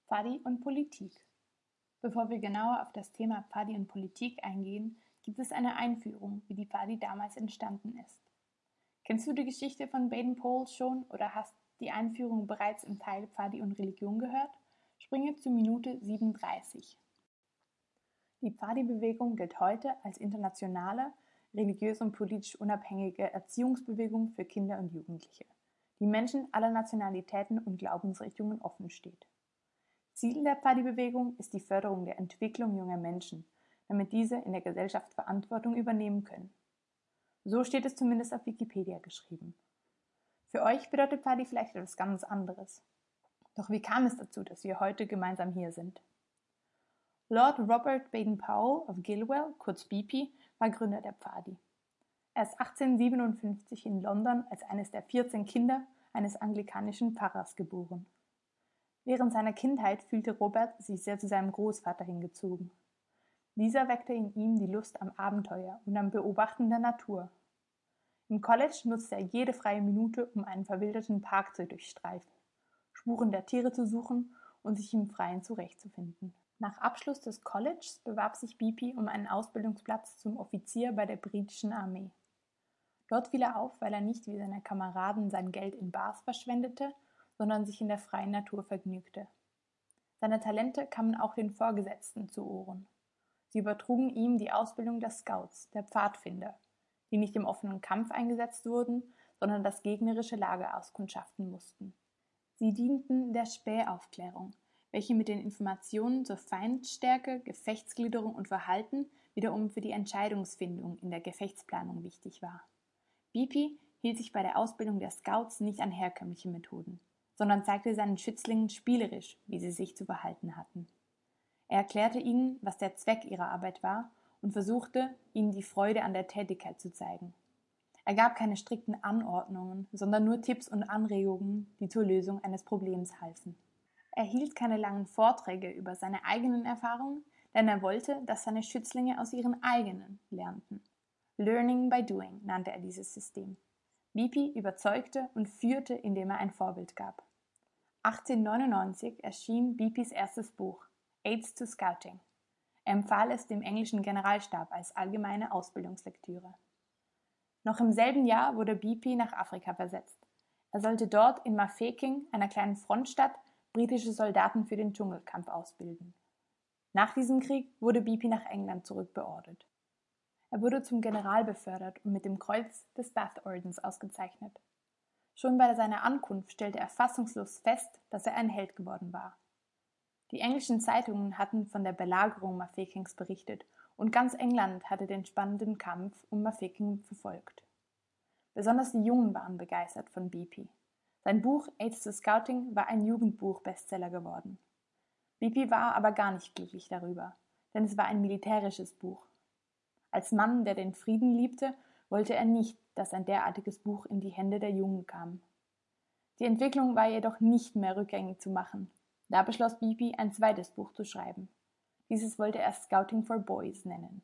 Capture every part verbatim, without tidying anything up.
Pfadi und Politik. Bevor wir genauer auf das Thema Pfadi und Politik eingehen, gibt es eine Einführung, wie die Pfadi damals entstanden ist. Kennst du die Geschichte von Baden-Powell schon oder hast die Einführung bereits im Teil Pfadi und Religion gehört? Springe zu Minute siebenunddreißig. Die Pfadi-Bewegung gilt heute als internationale, religiös und politisch unabhängige Erziehungsbewegung für Kinder und Jugendliche, die Menschen aller Nationalitäten und Glaubensrichtungen offen steht. Ziel der Pfadi-Bewegung ist die Förderung der Entwicklung junger Menschen, damit diese in der Gesellschaft Verantwortung übernehmen können. So steht es zumindest auf Wikipedia geschrieben. Für euch bedeutet Pfadi vielleicht etwas ganz anderes. Doch wie kam es dazu, dass wir heute gemeinsam hier sind? Lord Robert Baden-Powell of Gilwell, kurz B P, war Gründer der Pfadi. Er ist achtzehnhundertsiebenundfünfzig in London als eines der vierzehn Kinder eines anglikanischen Pfarrers geboren. Während seiner Kindheit fühlte Robert sich sehr zu seinem Großvater hingezogen. Dieser weckte in ihm die Lust am Abenteuer und am Beobachten der Natur. Im College nutzte er jede freie Minute, um einen verwilderten Park zu durchstreifen, Spuren der Tiere zu suchen und sich im Freien zurechtzufinden. Nach Abschluss des Colleges bewarb sich B P um einen Ausbildungsplatz zum Offizier bei der britischen Armee. Dort fiel er auf, weil er nicht wie seine Kameraden sein Geld in Bars verschwendete, sondern sich in der freien Natur vergnügte. Seine Talente kamen auch den Vorgesetzten zu Ohren. Sie übertrugen ihm die Ausbildung der Scouts, der Pfadfinder, die nicht im offenen Kampf eingesetzt wurden, sondern das gegnerische Lager auskundschaften mussten. Sie dienten der Spähaufklärung, welche mit den Informationen zur Feindstärke, Gefechtsgliederung und Verhalten wiederum für die Entscheidungsfindung in der Gefechtsplanung wichtig war. B P hielt sich bei der Ausbildung der Scouts nicht an herkömmliche Methoden, sondern zeigte seinen Schützlingen spielerisch, wie sie sich zu verhalten hatten. Er erklärte ihnen, was der Zweck ihrer Arbeit war und versuchte, ihnen die Freude an der Tätigkeit zu zeigen. Er gab keine strikten Anordnungen, sondern nur Tipps und Anregungen, die zur Lösung eines Problems halfen. Er hielt keine langen Vorträge über seine eigenen Erfahrungen, denn er wollte, dass seine Schützlinge aus ihren eigenen lernten. Learning by doing nannte er dieses System. B P überzeugte und führte, indem er ein Vorbild gab. achtzehnhundertneunundneunzig erschien B Ps erstes Buch, Aids to Scouting. Er empfahl es dem englischen Generalstab als allgemeine Ausbildungslektüre. Noch im selben Jahr wurde B P nach Afrika versetzt. Er sollte dort in Mafeking, einer kleinen Frontstadt, britische Soldaten für den Dschungelkampf ausbilden. Nach diesem Krieg wurde B P nach England zurückbeordert. Er wurde zum General befördert und mit dem Kreuz des Bath-Ordens ausgezeichnet. Schon bei seiner Ankunft stellte er fassungslos fest, dass er ein Held geworden war. Die englischen Zeitungen hatten von der Belagerung Mafekings berichtet und ganz England hatte den spannenden Kampf um Mafeking verfolgt. Besonders die Jungen waren begeistert von B P. Sein Buch Aids to Scouting war ein Jugendbuch-Bestseller geworden. B P war aber gar nicht glücklich darüber, denn es war ein militärisches Buch. Als Mann, der den Frieden liebte, wollte er nicht, dass ein derartiges Buch in die Hände der Jungen kam. Die Entwicklung war jedoch nicht mehr rückgängig zu machen. Da beschloss B P, ein zweites Buch zu schreiben. Dieses wollte er Scouting for Boys nennen.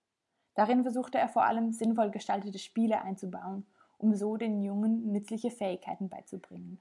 Darin versuchte er vor allem, sinnvoll gestaltete Spiele einzubauen, um so den Jungen nützliche Fähigkeiten beizubringen.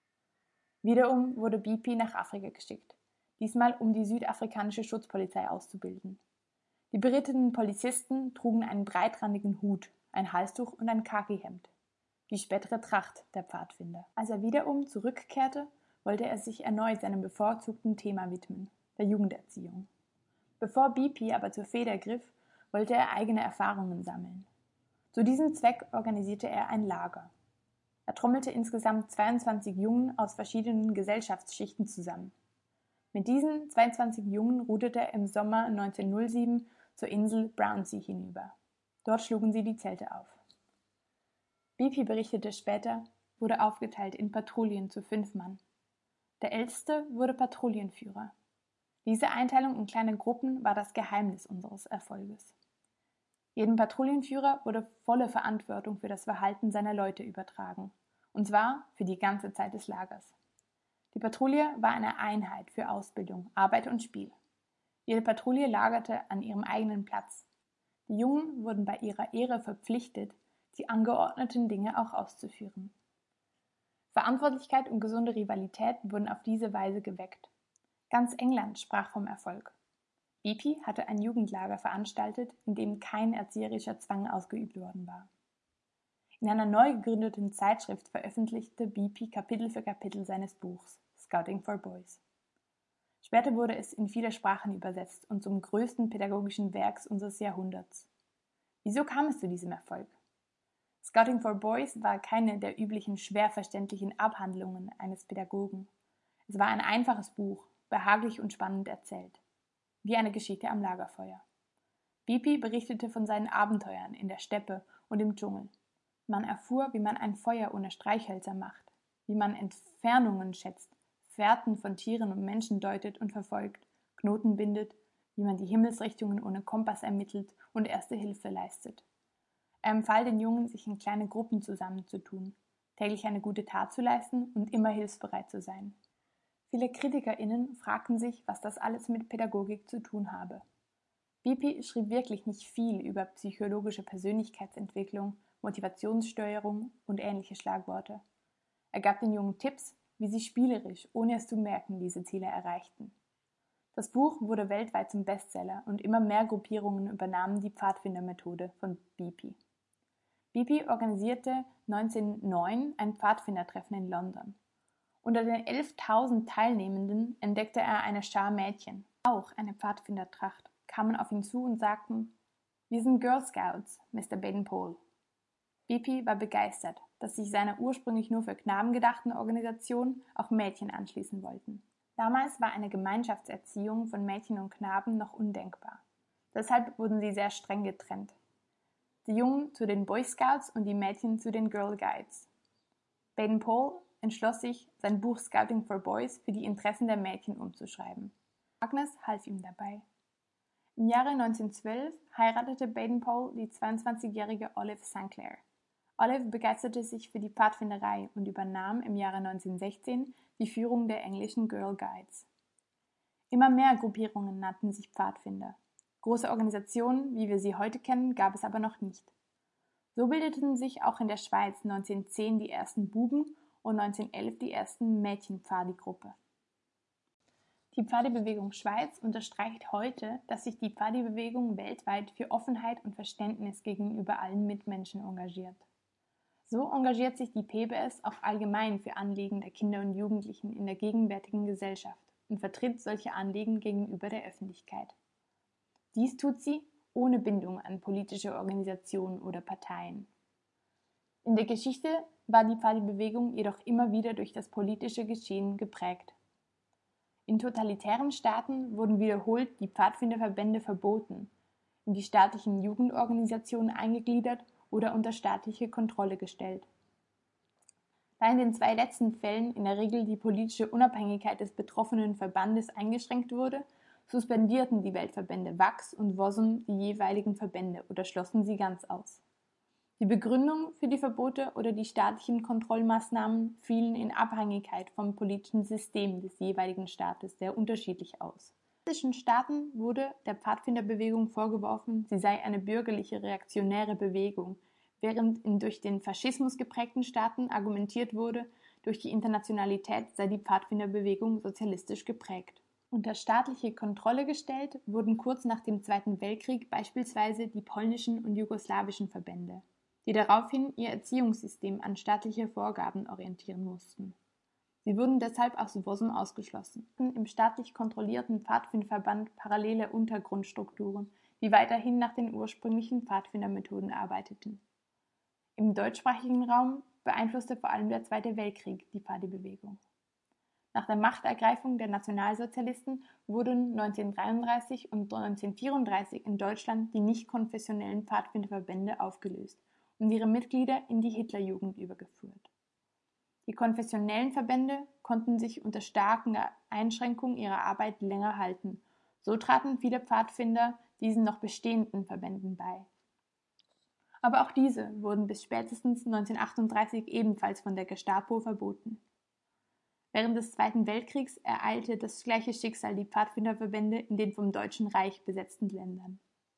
Wiederum wurde B P nach Afrika geschickt, diesmal um die südafrikanische Schutzpolizei auszubilden. Die beritteten Polizisten trugen einen breitrandigen Hut, ein Halstuch und ein Khakihemd, die spätere Tracht der Pfadfinder. Als er wiederum zurückkehrte, wollte er sich erneut seinem bevorzugten Thema widmen, der Jugenderziehung. Bevor B P aber zur Feder griff, wollte er eigene Erfahrungen sammeln. Zu diesem Zweck organisierte er ein Lager. Er trommelte insgesamt zweiundzwanzig Jungen aus verschiedenen Gesellschaftsschichten zusammen. Mit diesen zweiundzwanzig Jungen ruderte er im Sommer neunzehnhundertsieben zur Insel Brownsea hinüber. Dort schlugen sie die Zelte auf. B P berichtete später, wurde aufgeteilt in Patrouillen zu fünf Mann. Der Älteste wurde Patrouillenführer. Diese Einteilung in kleine Gruppen war das Geheimnis unseres Erfolges. Jedem Patrouillenführer wurde volle Verantwortung für das Verhalten seiner Leute übertragen, und zwar für die ganze Zeit des Lagers. Die Patrouille war eine Einheit für Ausbildung, Arbeit und Spiel. Jede Patrouille lagerte an ihrem eigenen Platz. Die Jungen wurden bei ihrer Ehre verpflichtet, die angeordneten Dinge auch auszuführen. Verantwortlichkeit und gesunde Rivalität wurden auf diese Weise geweckt. Ganz England sprach vom Erfolg. Bepi hatte ein Jugendlager veranstaltet, in dem kein erzieherischer Zwang ausgeübt worden war. In einer neu gegründeten Zeitschrift veröffentlichte Bepi Kapitel für Kapitel seines Buchs Scouting for Boys. Später wurde es in viele Sprachen übersetzt und zum größten pädagogischen Werks unseres Jahrhunderts. Wieso kam es zu diesem Erfolg? Scouting for Boys war keine der üblichen schwer verständlichen Abhandlungen eines Pädagogen. Es war ein einfaches Buch, behaglich und spannend erzählt, wie eine Geschichte am Lagerfeuer. Bepi berichtete von seinen Abenteuern in der Steppe und im Dschungel. Man erfuhr, wie man ein Feuer ohne Streichhölzer macht, wie man Entfernungen schätzt, Fährten von Tieren und Menschen deutet und verfolgt, Knoten bindet, wie man die Himmelsrichtungen ohne Kompass ermittelt und erste Hilfe leistet. Er empfahl den Jungen, sich in kleine Gruppen zusammenzutun, täglich eine gute Tat zu leisten und immer hilfsbereit zu sein. Viele KritikerInnen fragten sich, was das alles mit Pädagogik zu tun habe. Bepi schrieb wirklich nicht viel über psychologische Persönlichkeitsentwicklung, Motivationssteuerung und ähnliche Schlagworte. Er gab den Jungen Tipps, wie sie spielerisch, ohne es zu merken, diese Ziele erreichten. Das Buch wurde weltweit zum Bestseller und immer mehr Gruppierungen übernahmen die Pfadfindermethode von Bepi. Bepi organisierte neunzehnhundertneun ein Pfadfindertreffen in London. Unter den elftausend Teilnehmenden entdeckte er eine Schar Mädchen, auch eine Pfadfindertracht, kamen auf ihn zu und sagten: „Wir sind Girl Scouts, Mister Baden-Powell." Bepi war begeistert, dass sich seiner ursprünglich nur für Knaben gedachten Organisation auch Mädchen anschließen wollten. Damals war eine Gemeinschaftserziehung von Mädchen und Knaben noch undenkbar. Deshalb wurden sie sehr streng getrennt. Die Jungen zu den Boy Scouts und die Mädchen zu den Girl Guides. Baden-Powell entschloss sich, sein Buch Scouting for Boys für die Interessen der Mädchen umzuschreiben. Agnes half ihm dabei. Im Jahre neunzehnhundertzwölf heiratete Baden-Powell die zweiundzwanzigjährige Olive Sinclair. Olive begeisterte sich für die Pfadfinderei und übernahm im Jahre neunzehnhundertsechzehn die Führung der englischen Girl Guides. Immer mehr Gruppierungen nannten sich Pfadfinder. Große Organisationen, wie wir sie heute kennen, gab es aber noch nicht. So bildeten sich auch in der Schweiz neunzehnhundertzehn die ersten Buben- und neunzehnhundertelf die ersten Mädchen-Pfadi-Gruppe. Die Pfadi-Bewegung Schweiz unterstreicht heute, dass sich die Pfadi-Bewegung weltweit für Offenheit und Verständnis gegenüber allen Mitmenschen engagiert. So engagiert sich die P B S auch allgemein für Anliegen der Kinder und Jugendlichen in der gegenwärtigen Gesellschaft und vertritt solche Anliegen gegenüber der Öffentlichkeit. Dies tut sie ohne Bindung an politische Organisationen oder Parteien. In der Geschichte war die Pfadi-Bewegung jedoch immer wieder durch das politische Geschehen geprägt. In totalitären Staaten wurden wiederholt die Pfadfinderverbände verboten, in die staatlichen Jugendorganisationen eingegliedert oder unter staatliche Kontrolle gestellt. Da in den zwei letzten Fällen in der Regel die politische Unabhängigkeit des betroffenen Verbandes eingeschränkt wurde, suspendierten die Weltverbände W A X und W O S M die jeweiligen Verbände oder schlossen sie ganz aus. Die Begründung für die Verbote oder die staatlichen Kontrollmaßnahmen fielen in Abhängigkeit vom politischen System des jeweiligen Staates sehr unterschiedlich aus. In politischen Staaten wurde der Pfadfinderbewegung vorgeworfen, sie sei eine bürgerliche reaktionäre Bewegung, während in durch den Faschismus geprägten Staaten argumentiert wurde, durch die Internationalität sei die Pfadfinderbewegung sozialistisch geprägt. Unter staatliche Kontrolle gestellt wurden kurz nach dem Zweiten Weltkrieg beispielsweise die polnischen und jugoslawischen Verbände, die daraufhin ihr Erziehungssystem an staatliche Vorgaben orientieren mussten. Sie wurden deshalb aus W O S M ausgeschlossen. Im staatlich kontrollierten Pfadfinderverband parallele Untergrundstrukturen, die weiterhin nach den ursprünglichen Pfadfindermethoden arbeiteten. Im deutschsprachigen Raum beeinflusste vor allem der Zweite Weltkrieg die Pfadi-Bewegung. Nach der Machtergreifung der Nationalsozialisten wurden neunzehnhundertdreiunddreißig und neunzehnhundertvierunddreißig in Deutschland die nicht-konfessionellen Pfadfinderverbände aufgelöst und ihre Mitglieder in die Hitlerjugend übergeführt. Die konfessionellen Verbände konnten sich unter starken Einschränkungen ihrer Arbeit länger halten. So traten viele Pfadfinder diesen noch bestehenden Verbänden bei. Aber auch diese wurden bis spätestens neunzehnhundertachtunddreißig ebenfalls von der Gestapo verboten. Während des Zweiten Weltkriegs ereilte das gleiche Schicksal die Pfadfinderverbände in den vom Deutschen Reich besetzten Ländern.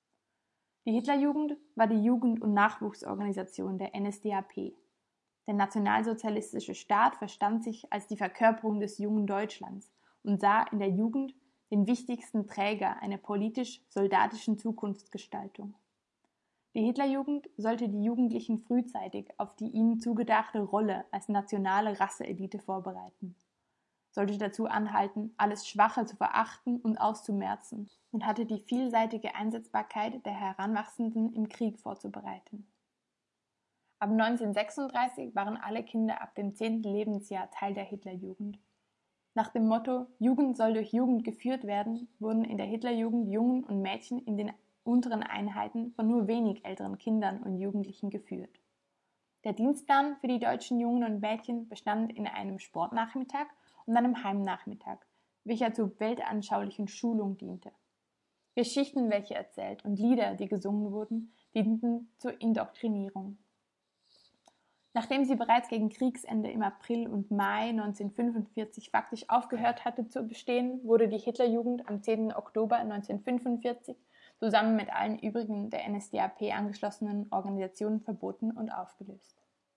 Die Hitlerjugend war die Jugend- und Nachwuchsorganisation der N S D A P. Der nationalsozialistische Staat verstand sich als die Verkörperung des jungen Deutschlands und sah in der Jugend den wichtigsten Träger einer politisch-soldatischen Zukunftsgestaltung. Die Hitlerjugend sollte die Jugendlichen frühzeitig auf die ihnen zugedachte Rolle als nationale Rasseelite vorbereiten, sollte dazu anhalten, alles Schwache zu verachten und auszumerzen und hatte die vielseitige Einsetzbarkeit der Heranwachsenden im Krieg vorzubereiten. Ab neunzehnhundertsechsunddreißig waren alle Kinder ab dem zehnten Lebensjahr Teil der Hitlerjugend. Nach dem Motto „Jugend soll durch Jugend geführt werden“ wurden in der Hitlerjugend Jungen und Mädchen in den unteren Einheiten von nur wenig älteren Kindern und Jugendlichen geführt. Der Dienstplan für die deutschen Jungen und Mädchen bestand in einem Sportnachmittag und einem Heimnachmittag, welcher zur weltanschaulichen Schulung diente. Geschichten, welche erzählt, und Lieder, die gesungen wurden, dienten zur Indoktrinierung. Nachdem sie bereits gegen Kriegsende im April und Mai neunzehnhundertfünfundvierzig faktisch aufgehört hatte zu bestehen, wurde die Hitlerjugend am zehnten Oktober neunzehnhundertfünfundvierzig zusammen mit allen übrigen der N S D A P angeschlossenen Organisationen verboten und aufgelöst.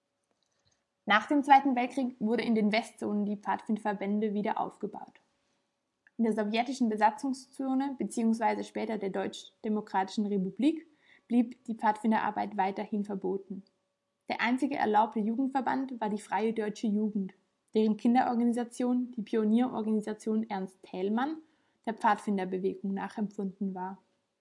Nach dem Zweiten Weltkrieg wurde in den Westzonen die Pfadfinderverbände wieder aufgebaut. In der sowjetischen Besatzungszone bzw. später der Deutsch-Demokratischen Republik blieb die Pfadfinderarbeit weiterhin verboten. Der einzige erlaubte Jugendverband war die Freie Deutsche Jugend, deren Kinderorganisation die Pionierorganisation Ernst Thälmann der Pfadfinderbewegung nachempfunden war.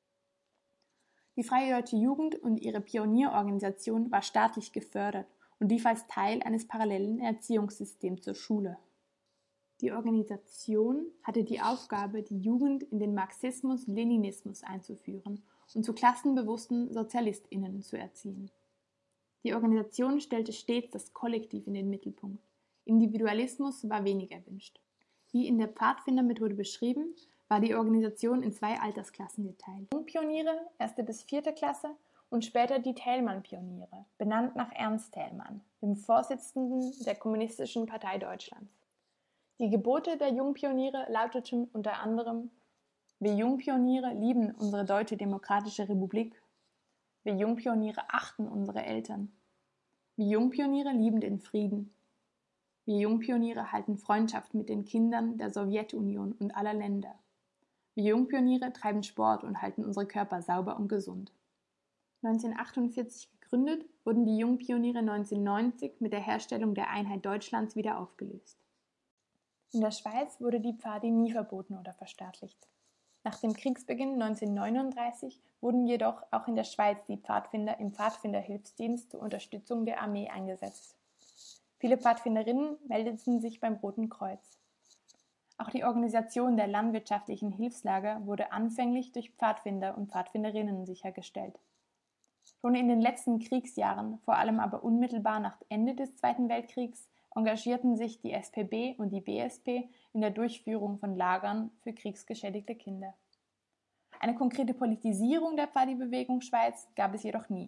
Die Freie Deutsche Jugend und ihre Pionierorganisation war staatlich gefördert und lief als Teil eines parallelen Erziehungssystems zur Schule. Die Organisation hatte die Aufgabe, die Jugend in den Marxismus-Leninismus einzuführen und zu klassenbewussten SozialistInnen zu erziehen. Die Organisation stellte stets das Kollektiv in den Mittelpunkt. Individualismus war wenig erwünscht. Wie in der Pfadfindermethode beschrieben, war die Organisation in zwei Altersklassen geteilt. Jungpioniere, erste bis vierte Klasse, und später die Thälmann-Pioniere, benannt nach Ernst Thälmann, dem Vorsitzenden der Kommunistischen Partei Deutschlands. Die Gebote der Jungpioniere lauteten unter anderem: Wir Jungpioniere lieben unsere Deutsche Demokratische Republik. Wir Jungpioniere achten unsere Eltern. Wir Jungpioniere lieben den Frieden. Wir Jungpioniere halten Freundschaft mit den Kindern der Sowjetunion und aller Länder. Wir Jungpioniere treiben Sport und halten unsere Körper sauber und gesund. neunzehnhundertachtundvierzig gegründet, wurden die Jungpioniere neunzehnhundertneunzig mit der Herstellung der Einheit Deutschlands wieder aufgelöst. In der Schweiz wurde die Pfadi nie verboten oder verstaatlicht. Nach dem Kriegsbeginn neunzehnhundertneununddreißig wurden jedoch auch in der Schweiz die Pfadfinder im Pfadfinderhilfsdienst zur Unterstützung der Armee eingesetzt. Viele Pfadfinderinnen meldeten sich beim Roten Kreuz. Auch die Organisation der landwirtschaftlichen Hilfslager wurde anfänglich durch Pfadfinder und Pfadfinderinnen sichergestellt. Schon in den letzten Kriegsjahren, vor allem aber unmittelbar nach Ende des Zweiten Weltkriegs, engagierten sich die S P B und die B S P in der Durchführung von Lagern für kriegsgeschädigte Kinder. Eine konkrete Politisierung der Pfadi-Bewegung Schweiz gab es jedoch nie.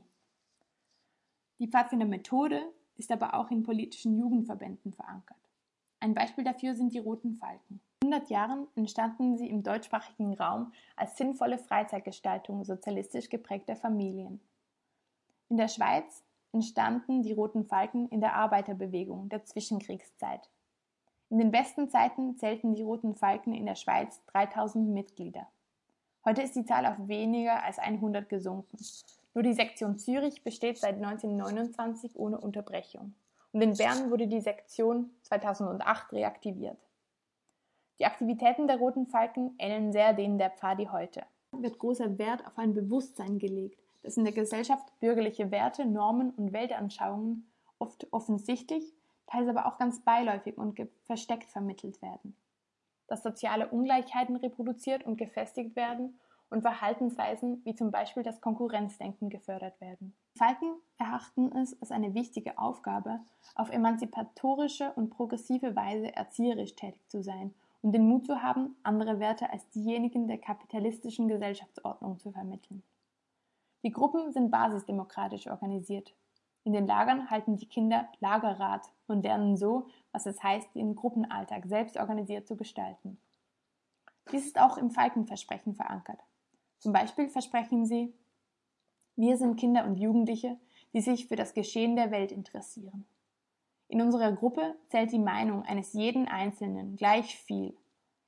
Die Pfadfindermethode ist aber auch in politischen Jugendverbänden verankert. Ein Beispiel dafür sind die Roten Falken. In hundert Jahren entstanden sie im deutschsprachigen Raum als sinnvolle Freizeitgestaltung sozialistisch geprägter Familien. In der Schweiz entstanden die Roten Falken in der Arbeiterbewegung der Zwischenkriegszeit. In den besten Zeiten zählten die Roten Falken in der Schweiz dreitausend Mitglieder. Heute ist die Zahl auf weniger als hundert gesunken. Nur die Sektion Zürich besteht seit neunzehnhundertneunundzwanzig ohne Unterbrechung. Und in Bern wurde die Sektion zweitausendacht reaktiviert. Die Aktivitäten der Roten Falken ähneln sehr denen der Pfadi heute. Es wird großer Wert auf ein Bewusstsein gelegt, dass in der Gesellschaft bürgerliche Werte, Normen und Weltanschauungen oft offensichtlich, teils aber auch ganz beiläufig und versteckt vermittelt werden. Dass soziale Ungleichheiten reproduziert und gefestigt werden und Verhaltensweisen wie zum Beispiel das Konkurrenzdenken gefördert werden. Falken erachten es als eine wichtige Aufgabe, auf emanzipatorische und progressive Weise erzieherisch tätig zu sein und den Mut zu haben, andere Werte als diejenigen der kapitalistischen Gesellschaftsordnung zu vermitteln. Die Gruppen sind basisdemokratisch organisiert. In den Lagern halten die Kinder Lagerrat und lernen so, was es heißt, ihren Gruppenalltag selbst organisiert zu gestalten. Dies ist auch im Falkenversprechen verankert. Zum Beispiel versprechen sie: Wir sind Kinder und Jugendliche, die sich für das Geschehen der Welt interessieren. In unserer Gruppe zählt die Meinung eines jeden Einzelnen gleich viel.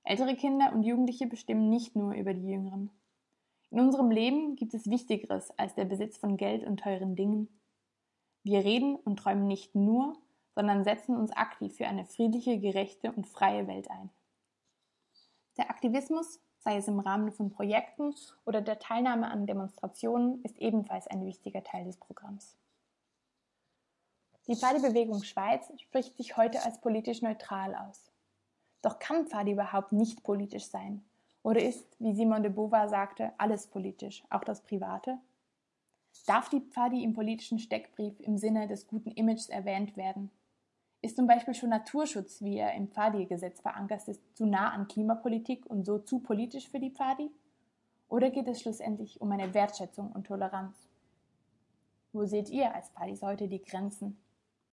Ältere Kinder und Jugendliche bestimmen nicht nur über die Jüngeren. In unserem Leben gibt es Wichtigeres als der Besitz von Geld und teuren Dingen. Wir reden und träumen nicht nur, sondern setzen uns aktiv für eine friedliche, gerechte und freie Welt ein. Der Aktivismus, sei es im Rahmen von Projekten oder der Teilnahme an Demonstrationen, ist ebenfalls ein wichtiger Teil des Programms. Die Pfadi-Bewegung Schweiz spricht sich heute als politisch neutral aus. Doch kann Pfadi überhaupt nicht politisch sein? Oder ist, wie Simone de Beauvoir sagte, alles politisch, auch das Private? Darf die Pfadi im politischen Steckbrief im Sinne des guten Images erwähnt werden? Ist zum Beispiel schon Naturschutz, wie er im Pfadi-Gesetz verankert ist, zu nah an Klimapolitik und so zu politisch für die Pfadi? Oder geht es schlussendlich um eine Wertschätzung und Toleranz? Wo seht ihr als Pfadis heute die Grenzen?